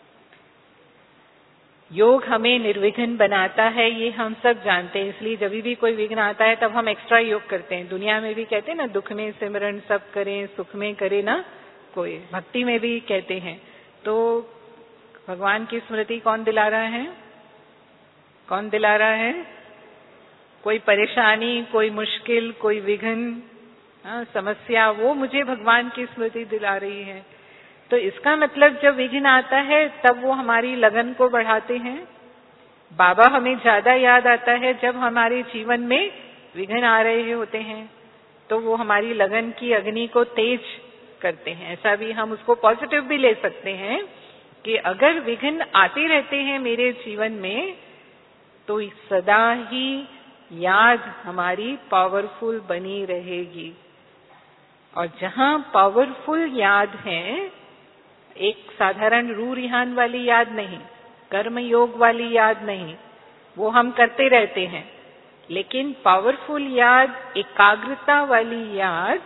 योग हमें निर्विघ्न बनाता है, ये हम सब जानते हैं, इसलिए जब भी कोई विघ्न आता है तब हम एक्स्ट्रा योग करते हैं। दुनिया में भी कहते हैं ना, दुख में सिमरन सब करें, सुख में करे ना कोई, भक्ति में भी कहते हैं। तो भगवान की स्मृति कौन दिला रहा है? कौन दिला रहा है? कोई परेशानी, कोई मुश्किल, कोई विघ्न, समस्या, वो मुझे भगवान की स्मृति दिला रही है। तो इसका मतलब जब विघ्न आता है तब वो हमारी लगन को बढ़ाते हैं। बाबा हमें ज्यादा याद आता है जब हमारे जीवन में विघ्न आ रहे होते हैं, तो वो हमारी लगन की अग्नि को तेज करते हैं। ऐसा भी हम उसको पॉजिटिव भी ले सकते हैं कि अगर विघ्न आते रहते हैं मेरे जीवन में तो सदा ही याद हमारी पावरफुल बनी रहेगी। और जहां पावरफुल याद है, एक साधारण रू रिहान वाली याद नहीं, कर्म योग वाली याद नहीं, वो हम करते रहते हैं, लेकिन पावरफुल याद, एकाग्रता वाली याद,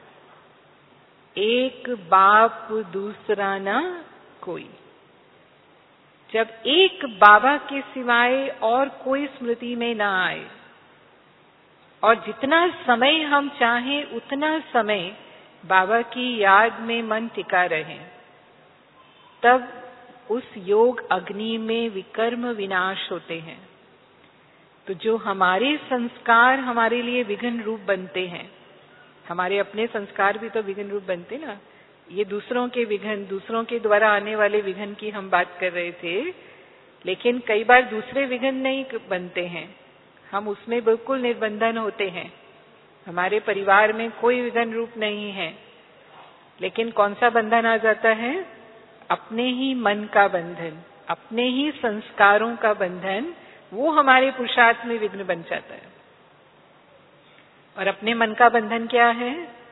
एक बाप दूसरा ना कोई। जब एक बाबा के सिवाय और कोई स्मृति में ना आए और जितना समय हम चाहें उतना समय बाबा की याद में मन टिका रहे, तब उस योग अग्नि में विकर्म विनाश होते हैं। तो जो हमारे संस्कार हमारे लिए विघ्न रूप बनते हैं, हमारे अपने संस्कार भी तो विघ्न रूप बनते ना, ये दूसरों के विघ्न, दूसरों के द्वारा आने वाले विघ्न की हम बात कर रहे थे, लेकिन कई बार दूसरे विघ्न नहीं बनते हैं, हम उसमें बिल्कुल निर्बंधन होते हैं। हमारे परिवार में कोई विघ्न रूप नहीं है, लेकिन कौन सा बंधन आ जाता है? अपने ही मन का बंधन, अपने ही संस्कारों का बंधन, वो हमारे पुरुषार्थ में विघ्न बन जाता है। और अपने मन का बंधन क्या है?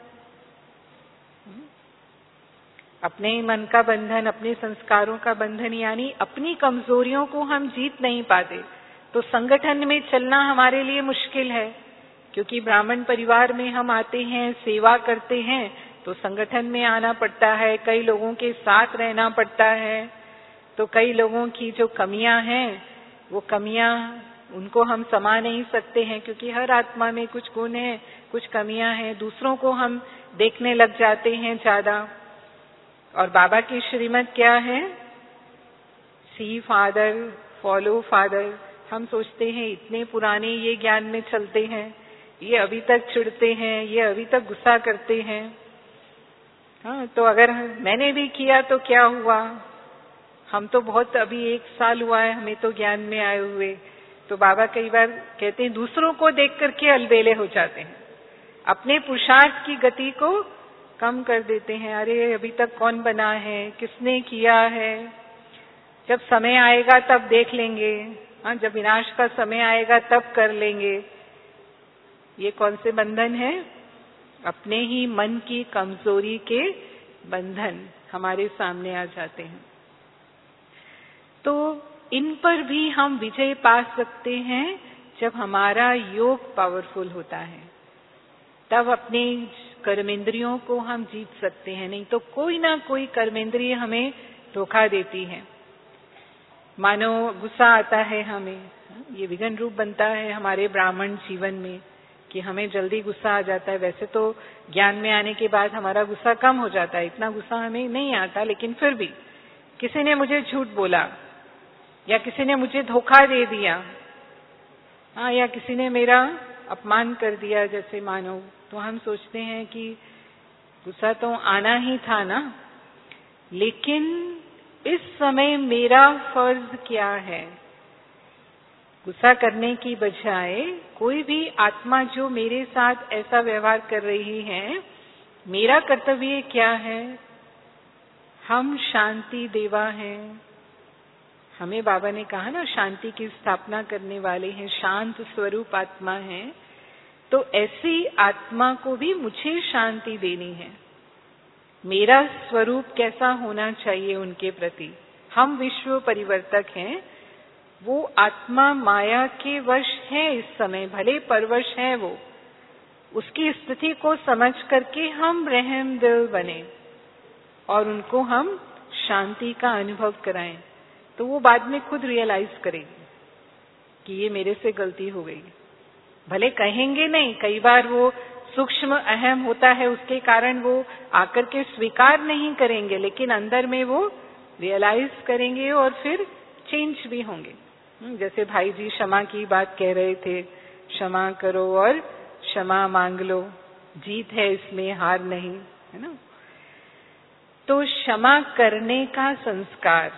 अपने ही मन का बंधन, अपने संस्कारों का बंधन, यानी अपनी कमजोरियों को हम जीत नहीं पाते। तो संगठन में चलना हमारे लिए मुश्किल है, क्योंकि ब्राह्मण परिवार में हम आते हैं, सेवा करते हैं, तो संगठन में आना पड़ता है, कई लोगों के साथ रहना पड़ता है। तो कई लोगों की जो कमियां हैं, वो कमियां उनको हम समा नहीं सकते हैं, क्योंकि हर आत्मा में कुछ गुण है, कुछ कमियां हैं। दूसरों को हम देखने लग जाते हैं ज्यादा। और बाबा की श्रीमत क्या है? See father, follow father. हम सोचते हैं इतने पुराने ये ज्ञान में चलते हैं, ये अभी तक चिढ़ते हैं, ये अभी तक गुस्सा करते हैं। हाँ, तो अगर मैंने भी किया तो क्या हुआ? हम तो बहुत, अभी 1 साल हुआ है हमें तो ज्ञान में आए हुए। तो बाबा कई बार कहते हैं दूसरों को देख करके अलबेले हो जाते हैं, अपने पुरुषार्थ की गति को कम कर देते हैं, अरे अभी तक कौन बना है, किसने किया है, जब समय आएगा तब देख लेंगे, हाँ जब विनाश का समय आएगा तब कर लेंगे। ये कौन से बंधन है? अपने ही मन की कमजोरी के बंधन हमारे सामने आ जाते हैं। तो इन पर भी हम विजय पा सकते हैं जब हमारा योग पावरफुल होता है, तब अपने कर्मेंद्रियों को हम जीत सकते हैं। नहीं तो कोई ना कोई कर्मेंद्रिय हमें धोखा देती है। मानो गुस्सा आता है हमें, ये विघ्न रूप बनता है हमारे ब्राह्मण जीवन में कि हमें जल्दी गुस्सा आ जाता है। वैसे तो ज्ञान में आने के बाद हमारा गुस्सा कम हो जाता है, इतना गुस्सा हमें नहीं आता, लेकिन फिर भी किसी ने मुझे झूठ बोला या किसी ने मुझे धोखा दे दिया, हाँ, या किसी ने मेरा अपमान कर दिया जैसे मानो, तो हम सोचते हैं कि गुस्सा तो आना ही था ना। लेकिन इस समय मेरा फर्ज क्या है? गुस्सा करने की बजाय कोई भी आत्मा जो मेरे साथ ऐसा व्यवहार कर रही है, मेरा कर्तव्य क्या है? हम शांति देवा हैं। हमें बाबा ने कहा ना, शांति की स्थापना करने वाले हैं, शांत स्वरूप आत्मा है। तो ऐसी आत्मा को भी मुझे शांति देनी है। मेरा स्वरूप कैसा होना चाहिए उनके प्रति? हम विश्व परिवर्तक हैं, वो आत्मा माया के वश है इस समय, भले परवश है वो, उसकी स्थिति को समझ करके हम रहम दिल बने और उनको हम शांति का अनुभव कराएं, तो वो बाद में खुद रियलाइज करेगी कि ये मेरे से गलती हो गई। भले कहेंगे नहीं, कई बार वो सूक्ष्म अहम होता है, उसके कारण वो आकर के स्वीकार नहीं करेंगे, लेकिन अंदर में वो रियलाइज करेंगे और फिर चेंज भी होंगे। जैसे भाई जी क्षमा की बात कह रहे थे, क्षमा करो और क्षमा मांग लो, जीत है इसमें, हार नहीं, है ना। तो क्षमा करने का संस्कार,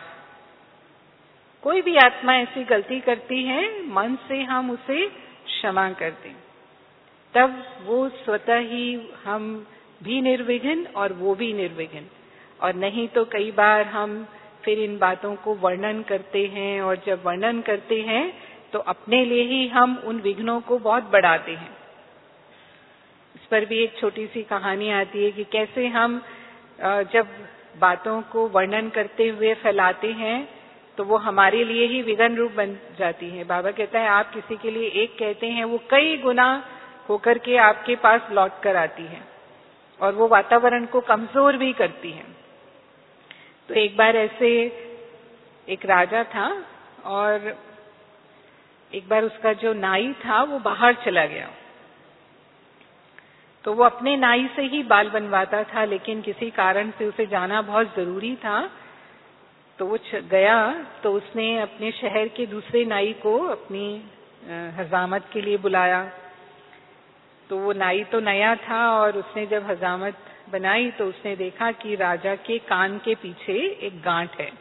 कोई भी आत्मा ऐसी गलती करती है, मन से हम उसे क्षमा कर दें, तब वो स्वतः ही हम भी निर्विघ्न और वो भी निर्विघ्न। और नहीं तो कई बार हम फिर इन बातों को वर्णन करते हैं, और जब वर्णन करते हैं तो अपने लिए ही हम उन विघ्नों को बहुत बढ़ाते हैं। इस पर भी एक छोटी सी कहानी आती है कि कैसे हम जब बातों को वर्णन करते हुए फैलाते हैं तो वो हमारे लिए ही विघ्न रूप बन जाती है। बाबा कहता है आप किसी के लिए एक कहते हैं, वो कई गुना होकर के आपके पास लौट कर आती है और वो वातावरण को कमजोर भी करती है। तो एक बार ऐसे एक राजा था और एक बार उसका जो नाई था वो बाहर चला गया। तो वो अपने नाई से ही बाल बनवाता था, लेकिन किसी कारण से उसे जाना बहुत जरूरी था। तो वो गया, तो उसने अपने शहर के दूसरे नाई को अपनी हजामत के लिए बुलाया। तो वो नाई तो नया था और उसने जब हजामत बनाई तो उसने देखा कि राजा के कान के पीछे एक गांठ है।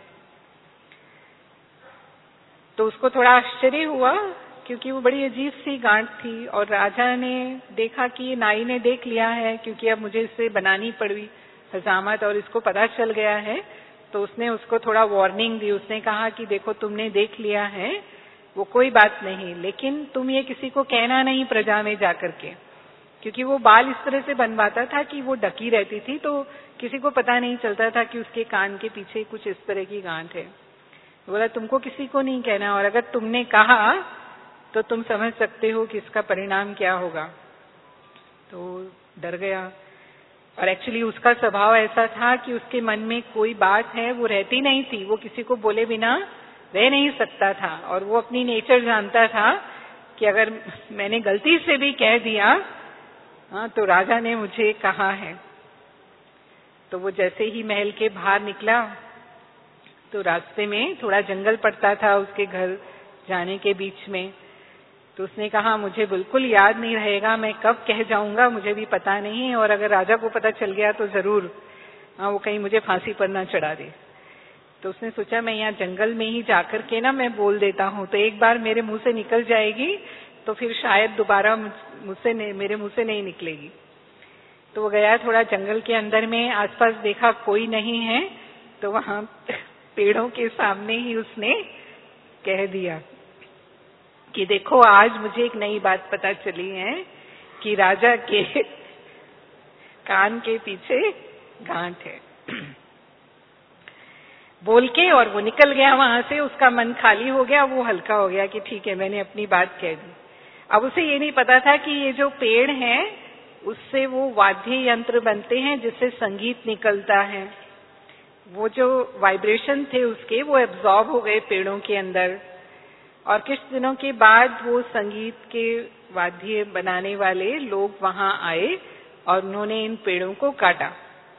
तो उसको थोड़ा आश्चर्य हुआ क्योंकि वो बड़ी अजीब सी गांठ थी, और राजा ने देखा कि ये नाई ने देख लिया है, क्योंकि अब मुझे इससे बनानी पड़ी हजामत और इसको पता चल गया है। तो उसने उसको थोड़ा वार्निंग दी। उसने कहा कि देखो तुमने देख लिया है, वो कोई बात नहीं, लेकिन तुम ये किसी को कहना नहीं प्रजा में जाकर के, क्योंकि वो बाल इस तरह से बनवाता था कि वो ढकी रहती थी, तो किसी को पता नहीं चलता था कि उसके कान के पीछे कुछ इस तरह की गांठ है। तो बोला तुमको किसी को नहीं कहना, और अगर तुमने कहा तो तुम समझ सकते हो कि इसका परिणाम क्या होगा। तो डर गया, और एक्चुअली उसका स्वभाव ऐसा था कि उसके मन में कोई बात है वो रहती नहीं थी, वो किसी को बोले बिना रह नहीं सकता था, और वो अपनी नेचर जानता था कि अगर मैंने गलती से भी कह दिया हाँ तो राजा ने मुझे कहा है। तो वो जैसे ही महल के बाहर निकला तो रास्ते में थोड़ा जंगल पड़ता था उसके घर जाने के बीच में। तो उसने कहा मुझे बिल्कुल याद नहीं रहेगा, मैं कब कह जाऊंगा मुझे भी पता नहीं, और अगर राजा को पता चल गया तो जरूर वो कहीं मुझे फांसी पर ना चढ़ा दे। तो उसने सोचा मैं यहाँ जंगल में ही जाकर के ना मैं बोल देता हूँ, तो एक बार मेरे मुंह से निकल जाएगी तो फिर शायद दोबारा मेरे मुंह से नहीं निकलेगी। तो वो गया थोड़ा जंगल के अंदर में, आसपास देखा कोई नहीं है, तो वहां पेड़ों के सामने ही उसने कह दिया कि देखो आज मुझे एक नई बात पता चली है कि राजा के कान के पीछे गांठ है। बोल के और वो निकल गया वहां से, उसका मन खाली हो गया, वो हल्का हो गया कि ठीक है मैंने अपनी बात कह दी। अब उसे ये नहीं पता था कि ये जो पेड़ हैं उससे वो वाद्य यंत्र बनते हैं जिससे संगीत निकलता है। वो जो वाइब्रेशन थे उसके वो एब्जॉर्ब हो गए पेड़ों के अंदर, और कुछ दिनों के बाद वो संगीत के वाद्य बनाने वाले लोग वहां आए और उन्होंने इन पेड़ों को काटा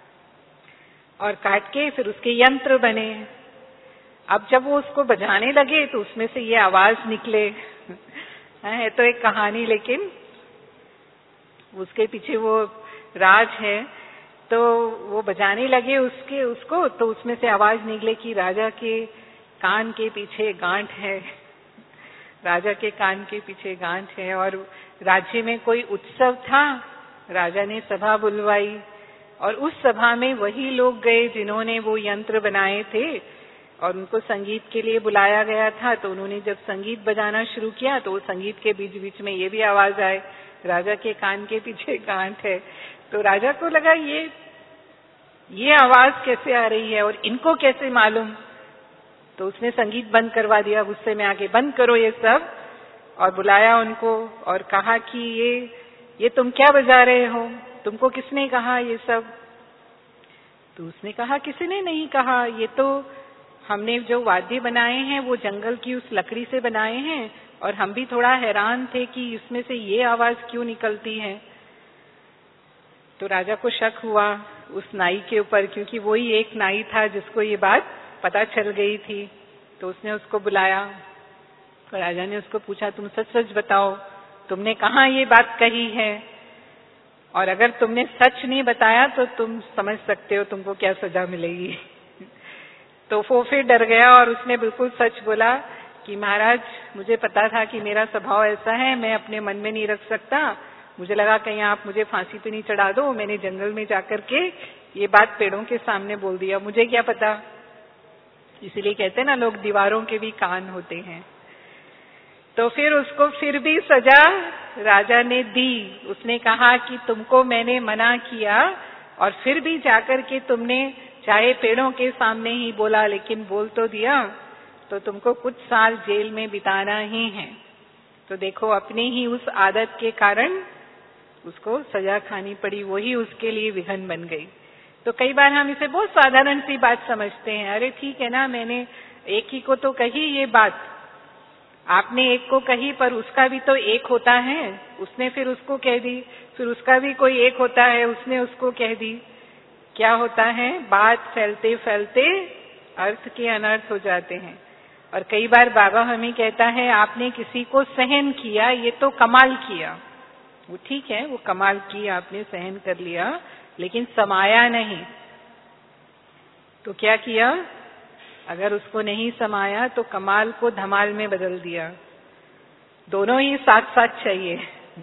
और काट के फिर उसके यंत्र बने। अब जब वो उसको बजाने लगे तो उसमें से ये आवाज निकले। है तो एक कहानी, लेकिन उसके पीछे वो राज है। तो वो बजाने लगे उसको तो उसमें से आवाज निकले कि राजा के कान के पीछे गांठ है, राजा के कान के पीछे गांठ है। और राज्य में कोई उत्सव था, राजा ने सभा बुलवाई और उस सभा में वही लोग गए जिन्होंने वो यंत्र बनाए थे और उनको संगीत के लिए बुलाया गया था। तो उन्होंने जब संगीत बजाना शुरू किया तो संगीत के बीच बीच में ये भी आवाज आए, राजा के कान के पीछे गांठ है। तो राजा को लगा ये आवाज कैसे आ रही है और इनको कैसे मालूम। तो उसने संगीत बंद करवा दिया, गुस्से में आके बंद करो ये सब, और बुलाया उनको और कहा कि ये तुम क्या बजा रहे हो, तुमको किसने कहा ये सब। तो उसने कहा किसी ने नहीं कहा, ये तो हमने जो वाद्य बनाए हैं वो जंगल की उस लकड़ी से बनाए हैं और हम भी थोड़ा हैरान थे कि इसमें से ये आवाज क्यों निकलती है। तो राजा को शक हुआ उस नाई के ऊपर, क्योंकि वही एक नाई था जिसको ये बात पता चल गई थी। तो उसने उसको बुलाया और राजा ने उसको पूछा तुम सच सच बताओ, तुमने कहाँ ये बात कही है, और अगर तुमने सच नहीं बताया तो तुम समझ सकते हो तुमको क्या सजा मिलेगी। तो वो फिर डर गया और उसने बिल्कुल सच बोला कि महाराज मुझे पता था कि मेरा स्वभाव ऐसा है, मैं अपने मन में नहीं रख सकता, मुझे लगा कहीं आप मुझे फांसी तो नहीं चढ़ा दो, मैंने जंगल में जाकर के ये बात पेड़ों के सामने बोल दिया, मुझे क्या पता। इसीलिए कहते हैं ना लोग दीवारों के भी कान होते हैं। तो फिर उसको फिर भी सजा राजा ने दी। उसने कहा कि तुमको मैंने मना किया और फिर भी जाकर के तुमने चाहे पेड़ों के सामने ही बोला, लेकिन बोल तो दिया, तो तुमको कुछ साल जेल में बिताना ही है। तो देखो अपनी ही उस आदत के कारण उसको सजा खानी पड़ी, वही उसके लिए विघन बन गई। तो कई बार हम इसे बहुत साधारण सी बात समझते हैं, अरे ठीक है ना, मैंने एक ही को तो कही ये बात, आपने एक को कही पर उसका भी तो एक होता है, उसने फिर उसको कह दी, फिर उसका भी कोई एक होता है, उसने उसको कह दी। क्या होता है, बात फैलते फैलते अर्थ के अनर्थ हो जाते हैं। और कई बार बाबा हमें कहता है आपने किसी को सहन किया, ये तो कमाल किया, वो ठीक है, वो कमाल किया, आपने सहन कर लिया, लेकिन समाया नहीं। तो क्या किया, अगर उसको नहीं समाया तो कमाल को धमाल में बदल दिया। दोनों ही साथ साथ चाहिए।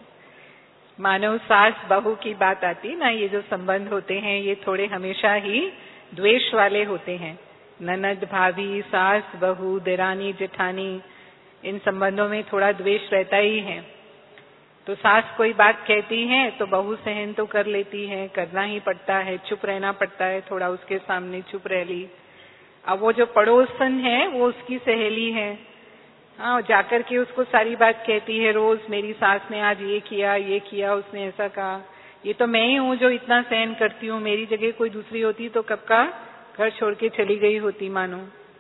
मानव सास बहू की बात आती ना, ये जो संबंध होते हैं ये थोड़े हमेशा ही द्वेष वाले होते हैं। ननद भाभी, सास बहू, देरानी जेठानी, इन संबंधों में थोड़ा द्वेष रहता ही है। तो सास कोई बात कहती है तो बहू सहन तो कर लेती है, करना ही पड़ता है, चुप रहना पड़ता है, थोड़ा उसके सामने चुप रह ली। अब वो जो पड़ोसन है वो उसकी सहेली है, हाँ, जाकर के उसको सारी बात कहती है रोज, मेरी सास ने आज ये किया, उसने ऐसा कहा, ये तो मैं ही हूँ जो इतना सहन करती हूँ, मेरी जगह कोई दूसरी होती तो कब का घर छोड़ के चली गई होती मानो।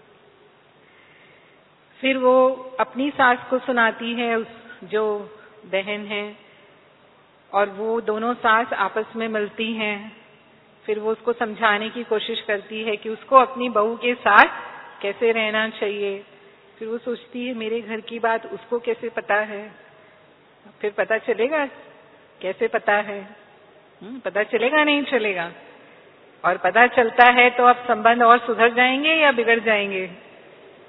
फिर वो अपनी सास को सुनाती है, उस जो बहन है, और वो दोनों सास आपस में मिलती हैं। फिर वो उसको समझाने की कोशिश करती है कि उसको अपनी बहू के साथ कैसे रहना चाहिए। फिर वो सोचती है मेरे घर की बात उसको कैसे पता है, फिर पता चलेगा कैसे पता है, पता चलेगा नहीं चलेगा, और पता चलता है तो अब संबंध और सुधर जाएंगे या बिगड़ जाएंगे,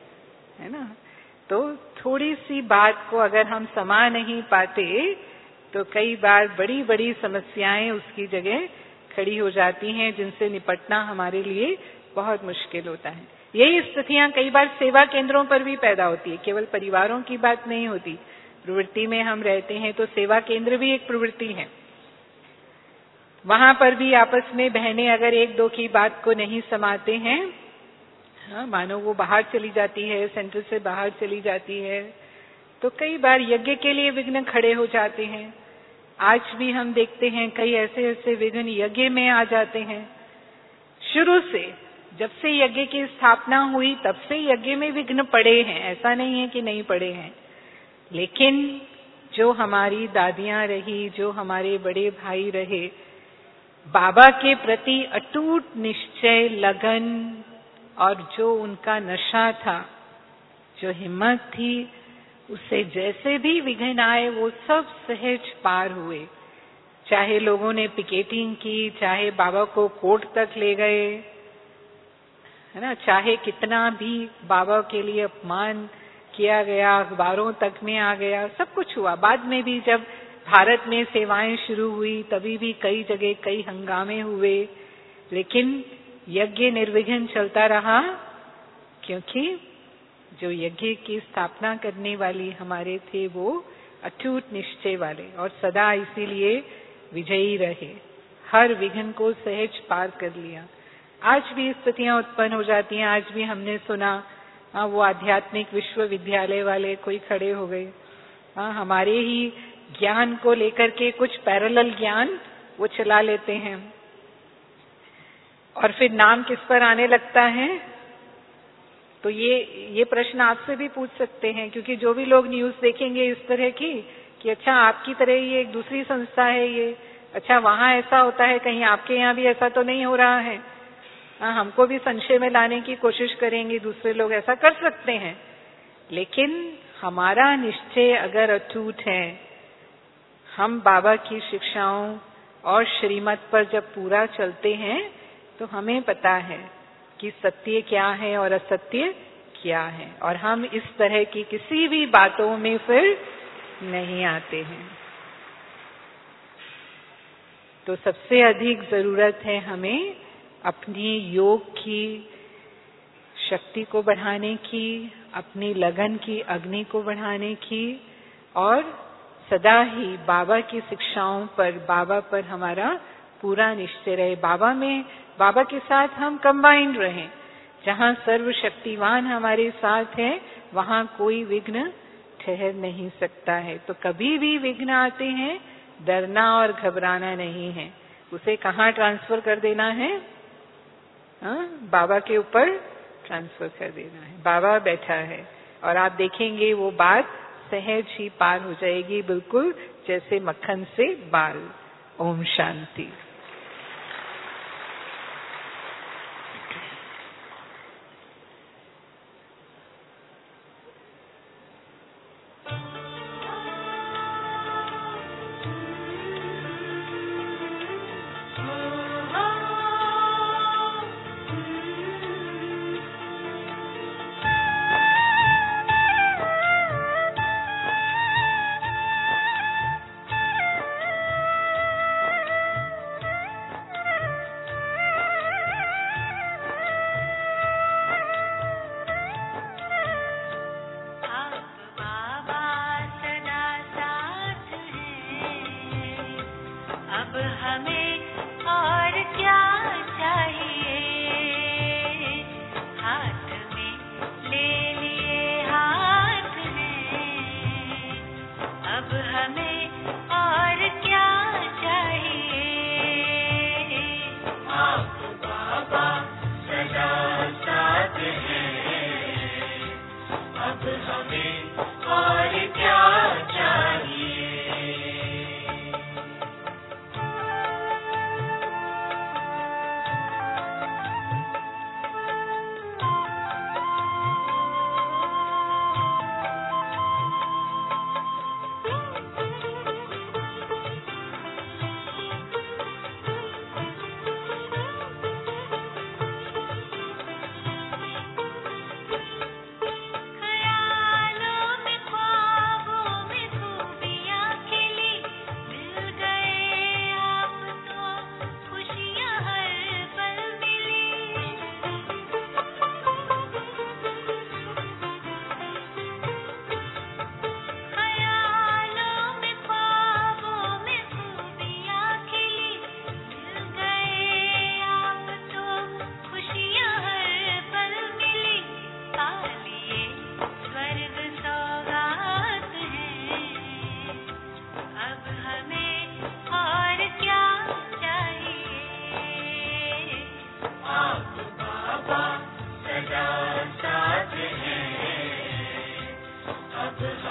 है ना। तो थोड़ी सी बात को अगर हम समा नहीं पाते तो कई बार बड़ी बड़ी समस्याएं उसकी जगह खड़ी हो जाती हैं, जिनसे निपटना हमारे लिए बहुत मुश्किल होता है। यही स्थितियां कई बार सेवा केंद्रों पर भी पैदा होती है, केवल परिवारों की बात नहीं होती। प्रवृत्ति में हम रहते हैं तो सेवा केंद्र भी एक प्रवृत्ति है। वहां पर भी आपस में बहनें अगर एक दो की बात को नहीं समाते हैं, मानो वो बाहर चली जाती है, सेंटर से बाहर चली जाती है, तो कई बार यज्ञ के लिए विघ्न खड़े हो जाते हैं। आज भी हम देखते हैं कई ऐसे ऐसे विघ्न यज्ञ में आ जाते हैं। शुरू से, जब से यज्ञ की स्थापना हुई तब से यज्ञ में विघ्न पड़े हैं, ऐसा नहीं है कि नहीं पड़े हैं। लेकिन जो हमारी दादियां रही, जो हमारे बड़े भाई रहे, बाबा के प्रति अटूट निश्चय, लगन और जो उनका नशा था, जो हिम्मत थी, उससे जैसे भी विघ्न आए वो सब सहज पार हुए। चाहे लोगों ने पिकेटिंग की, चाहे बाबा को कोर्ट तक ले गए, है ना, चाहे कितना भी बाबा के लिए अपमान किया गया, अखबारों तक में आ गया, सब कुछ हुआ। बाद में भी जब भारत में सेवाएं शुरू हुई तभी भी कई जगह कई हंगामे हुए, लेकिन यज्ञ निर्विघ्न चलता रहा, क्योंकि जो यज्ञ की स्थापना करने वाली हमारे थे वो अटूट निश्चय वाले, और सदा इसीलिए विजयी रहे, हर विघ्न को सहज पार कर लिया। आज भी स्थितियां उत्पन्न हो जाती हैं। आज भी हमने सुना वो आध्यात्मिक विश्वविद्यालय वाले कोई खड़े हो गए, हमारे ही ज्ञान को लेकर के कुछ पैरेलल ज्ञान वो चला लेते हैं, और फिर नाम किस पर आने लगता है। तो ये प्रश्न आपसे भी पूछ सकते हैं, क्योंकि जो भी लोग न्यूज़ देखेंगे इस तरह की कि अच्छा आपकी तरह ये एक दूसरी संस्था है ये, अच्छा वहां ऐसा होता है, कहीं आपके यहाँ भी ऐसा तो नहीं हो रहा है, हमको भी संशय में लाने की कोशिश करेंगे दूसरे लोग, ऐसा कर सकते हैं। लेकिन हमारा निश्चय अगर अटूट है, हम बाबा की शिक्षाओं और श्रीमत पर जब पूरा चलते हैं तो हमें पता है कि सत्य क्या है और असत्य क्या है, और हम इस तरह की किसी भी बातों में फिर नहीं आते हैं। तो सबसे अधिक जरूरत है हमें अपनी योग की शक्ति को बढ़ाने की, अपनी लगन की अग्नि को बढ़ाने की, और सदा ही बाबा की शिक्षाओं पर, बाबा पर हमारा पूरा निश्चय रहे। बाबा के साथ हम कंबाइंड रहें। जहाँ सर्वशक्तिवान हमारे साथ है वहाँ कोई विघ्न ठहर नहीं सकता है। तो कभी भी विघ्न आते हैं, डरना और घबराना नहीं है, उसे कहाँ ट्रांसफर कर देना है? बाबा के ऊपर ट्रांसफर कर देना है। बाबा बैठा है और आप देखेंगे वो बात सहज ही पार हो जाएगी, बिल्कुल जैसे मक्खन से बाल। ओम शांति। साथ